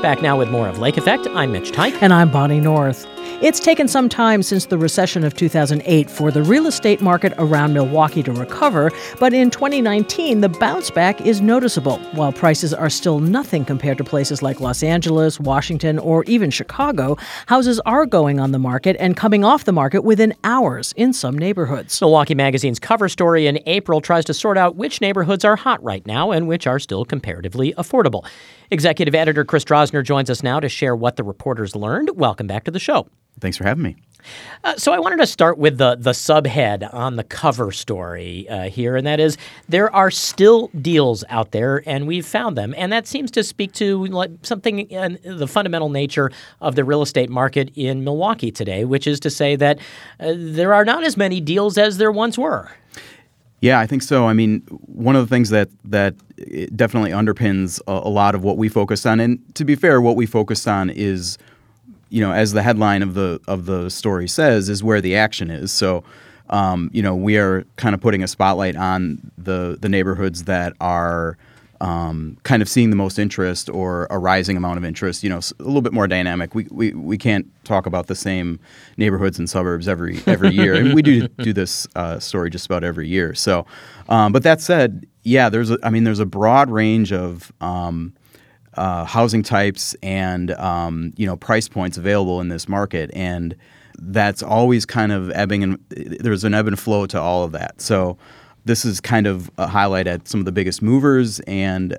Back now with more of Lake Effect. I'm Mitch Teich. And I'm Bonnie North. It's taken some time since the recession of 2008 for the real estate market around Milwaukee to recover, but in 2019, the bounce back is noticeable. While prices are still nothing compared to places like Los Angeles, Washington, or even Chicago, houses are going on the market and coming off the market within hours in some neighborhoods. Milwaukee Magazine's cover story in April tries to sort out which neighborhoods are hot right now and which are still comparatively affordable. Executive editor Chris Drosner joins us now to share what the reporters learned. Welcome back to the show. Thanks for having me. So I wanted to start with the subhead on the cover story here, and that is there are still deals out there, and we've found them. And that seems to speak to something in the fundamental nature of the real estate market in Milwaukee today, which is to say that there are not as many deals as there once were. Yeah, I think so. I mean, one of the things that definitely underpins a lot of what we focus on, and to be fair, what we focused on is, as the headline of the story says, is where the action is. So, we are kind of putting a spotlight on the neighborhoods that are kind of seeing the most interest or a rising amount of interest. A little bit more dynamic. We can't talk about the same neighborhoods and suburbs every year, and we do this story just about every year. So, but that said, yeah, there's a broad range of housing types and price points available in this market, and that's always kind of ebbing, and there's an ebb and flow to all of that. So this is kind of a highlight at some of the biggest movers, and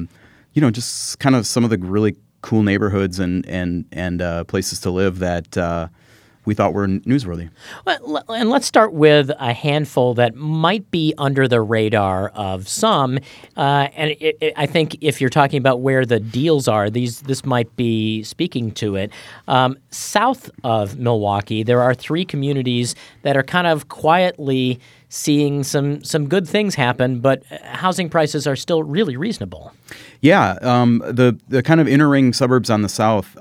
just kind of some of the really cool neighborhoods and places to live that we thought were newsworthy. Well, and let's start with a handful that might be under the radar of some. I think if you're talking about where the deals are, this might be speaking to it. South of Milwaukee, there are 3 communities that are kind of quietly seeing some good things happen, but housing prices are still really reasonable. Yeah, the kind of inner ring suburbs on the south,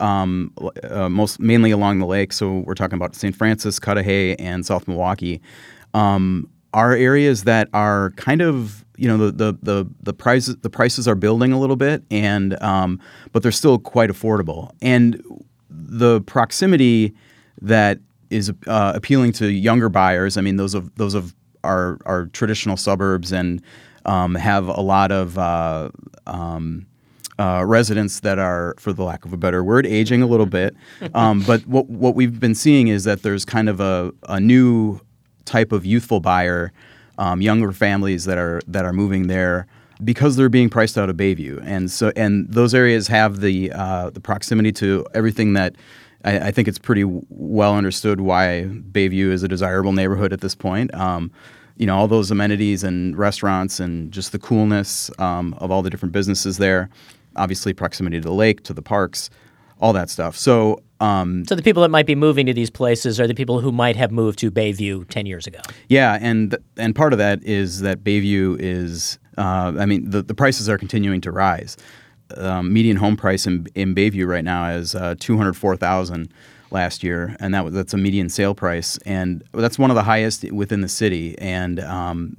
mainly along the lake. So we're talking about St. Francis, Cudahy, and South Milwaukee, are areas that are kind of the prices are building a little bit, and but they're still quite affordable, and the proximity that is appealing to younger buyers. I mean, those of our traditional suburbs and have a lot of residents that are, for the lack of a better word, aging a little bit. But what we've been seeing is that there's kind of a new type of youthful buyer, younger families that are moving there because they're being priced out of Bayview, and those areas have the proximity to everything that. I think it's pretty well understood why Bayview is a desirable neighborhood at this point. All those amenities and restaurants and just the coolness of all the different businesses there. Obviously, proximity to the lake, to the parks, all that stuff. So the people that might be moving to these places are the people who might have moved to Bayview 10 years ago. Yeah, and part of that is that Bayview is, the prices are continuing to rise. Median home price in Bayview right now is $204,000 last year, and that's a median sale price, and that's one of the highest within the city. And and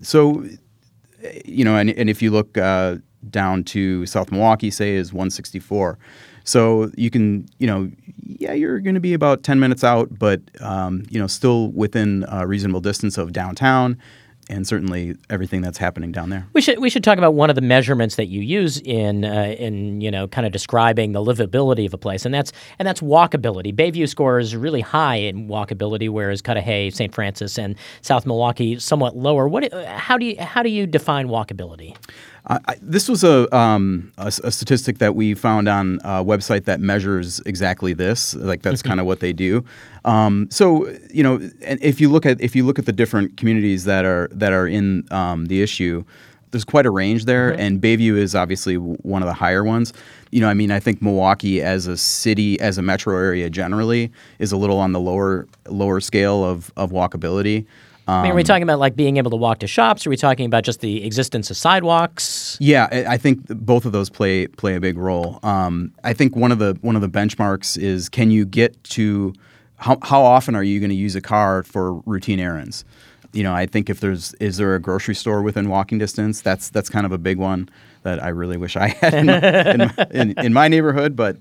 if you look down to South Milwaukee, say, is $164,000. So you can, you're going to be about 10 minutes out, but still within a reasonable distance of downtown. And certainly everything that's happening down there. We should talk about one of the measurements that you use in kind of describing the livability of a place, and that's walkability. Bayview scores really high in walkability, whereas Cudahy, St. Francis, and South Milwaukee somewhat lower. How do you define walkability? This was a statistic that we found on a website that measures exactly this. Like, that's kind of what they do. And if you look at the different communities that are in the issue, there's quite a range there, and Bayview is obviously one of the higher ones. I think Milwaukee as a city, as a metro area generally, is a little on the lower scale of walkability. Are we talking about being able to walk to shops? Are we talking about just the existence of sidewalks? Yeah, I think both of those play a big role. I think one of the benchmarks is, can you get to how often are you going to use a car for routine errands? I think is there a grocery store within walking distance? That's kind of a big one that I really wish I had in my neighborhood, but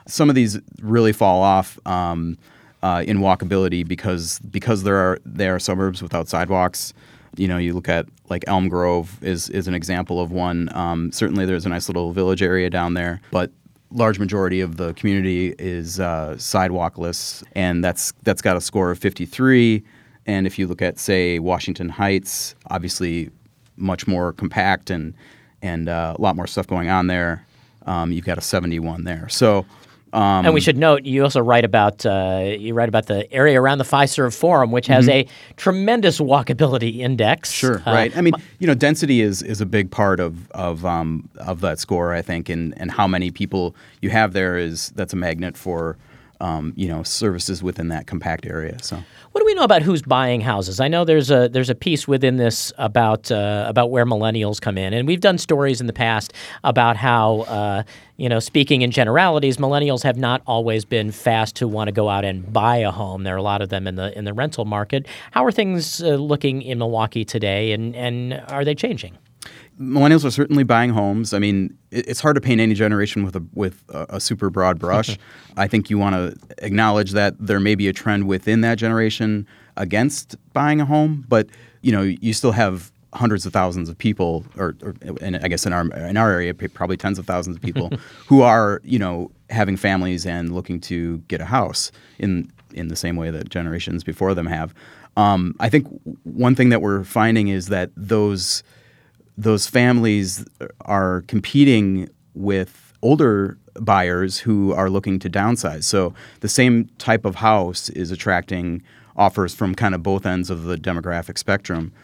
Some of these really fall off in walkability because they are suburbs without sidewalks. You look at like Elm Grove is an example of one. Certainly, there's a nice little village area down there, but large majority of the community is sidewalkless, and that's got a score of 53. And if you look at, say, Washington Heights, obviously much more compact and a lot more stuff going on there. You've got a 71 there. So. And we should note, you also write about the area around the Fiserv Forum, which has a tremendous walkability index. Sure, right. I mean, density is a big part of that score, I think, and how many people you have there that's a magnet for services within that compact area. So, what do we know about who's buying houses? I know there's a piece within this about where millennials come in, and we've done stories in the past about how speaking in generalities, millennials have not always been fast to want to go out and buy a home. There are a lot of them in the rental market. How are things looking in Milwaukee today, and are they changing? Millennials are certainly buying homes. I mean, it's hard to paint any generation with a super broad brush. I think you want to acknowledge that there may be a trend within that generation against buying a home, but you still have hundreds of thousands of people, and I guess in our area, probably tens of thousands of people who are having families and looking to get a house in the same way that generations before them have. I think one thing that we're finding is that those families are competing with older buyers who are looking to downsize. So the same type of house is attracting offers from kind of both ends of the demographic spectrum.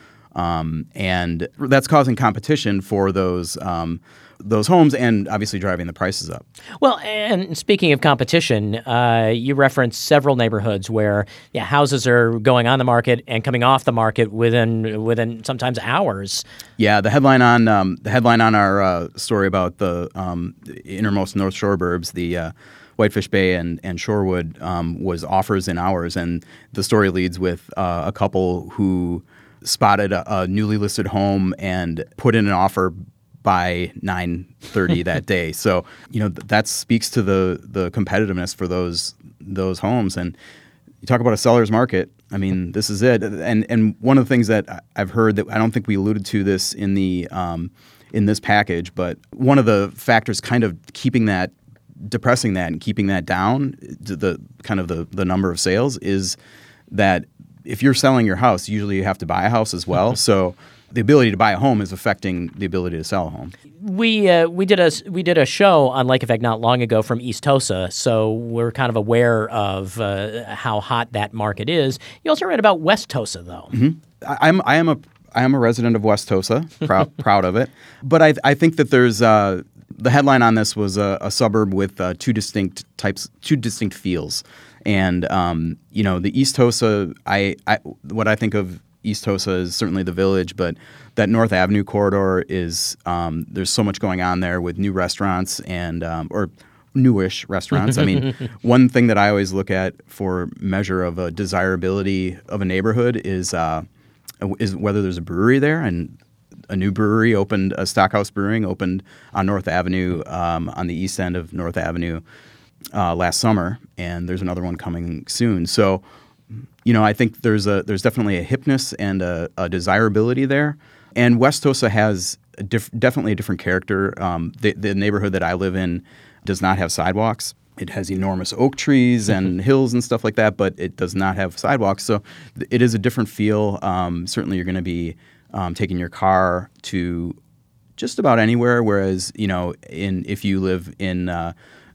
And that's causing competition for those homes and obviously driving the prices up. Well, and speaking of competition, you referenced several neighborhoods where houses are going on the market and coming off the market within sometimes hours. Yeah, the headline on our story about the innermost North Shore burbs, the Whitefish Bay and Shorewood, was offers in hours, and the story leads with a couple who spotted a newly listed home and put in an offer by 9:30 that day. So, that speaks to the competitiveness for those homes. And you talk about a seller's market. I mean, this is it. And one of the things that I've heard that I don't think we alluded to this in this package, but one of the factors kind of depressing that and keeping that down, the number of sales, is that if you're selling your house, usually you have to buy a house as well. So the ability to buy a home is affecting the ability to sell a home. We did a show on Lake Effect not long ago from East Tosa, so we're kind of aware of how hot that market is. You also read about West Tosa, though. Mm-hmm. I am a resident of West Tosa, proud of it. But I think that there's the headline on this was a suburb with two distinct feels. And the East Tosa, what I think of East Tosa is certainly the village, but that North Avenue corridor is there's so much going on there with new restaurants and or newish restaurants. I mean, one thing that I always look at for measure of a desirability of a neighborhood is whether there's a brewery there, and a new brewery opened, a Stockhouse Brewing opened on North Avenue, on the east end of North Avenue last summer, and there's another one coming soon. So, I think there's definitely a hipness and a desirability there. And West Tosa has definitely a different character. The neighborhood that I live in does not have sidewalks. It has enormous oak trees and hills and stuff like that, but it does not have sidewalks. So it is a different feel. Certainly you're going to be taking your car to just about anywhere, whereas, if you live in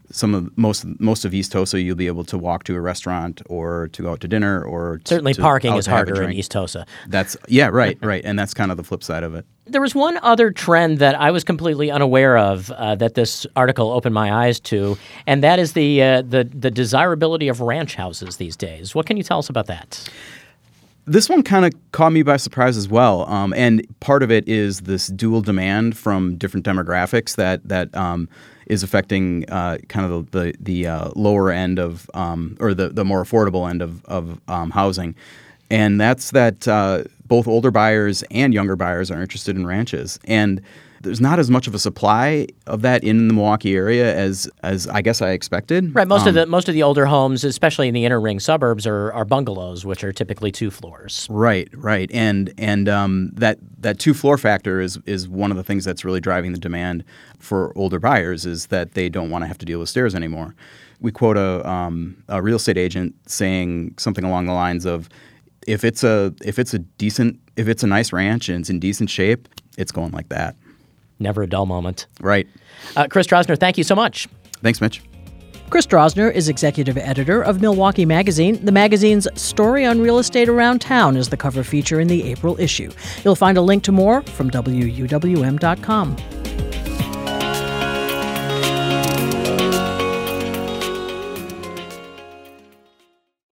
most of East Tosa, you'll be able to walk to a restaurant or to go out to dinner or certainly parking is harder in East Tosa. Right, and that's kind of the flip side of it. There was one other trend that I was completely unaware of that this article opened my eyes to, and that is the desirability of ranch houses these days. What can you tell us about that? This one kind of caught me by surprise as well, and part of it is this dual demand from different demographics that is affecting kind of the lower end of or the more affordable end of housing, and that's that both older buyers and younger buyers are interested in ranches. And there's not as much of a supply of that in the Milwaukee area as I guess I expected. Right. Most of the older homes, especially in the inner ring suburbs, are bungalows, which are typically 2 floors. Right. And that 2-floor factor is one of the things that's really driving the demand for older buyers, is that they don't want to have to deal with stairs anymore. We quote a real estate agent saying something along the lines of, if it's a nice ranch and it's in decent shape, it's going like that. Never a dull moment. Right. Chris Drosner, thank you so much. Thanks, Mitch. Chris Drosner is executive editor of Milwaukee Magazine. The magazine's Story on Real Estate Around Town is the cover feature in the April issue. You'll find a link to more from WUWM.com.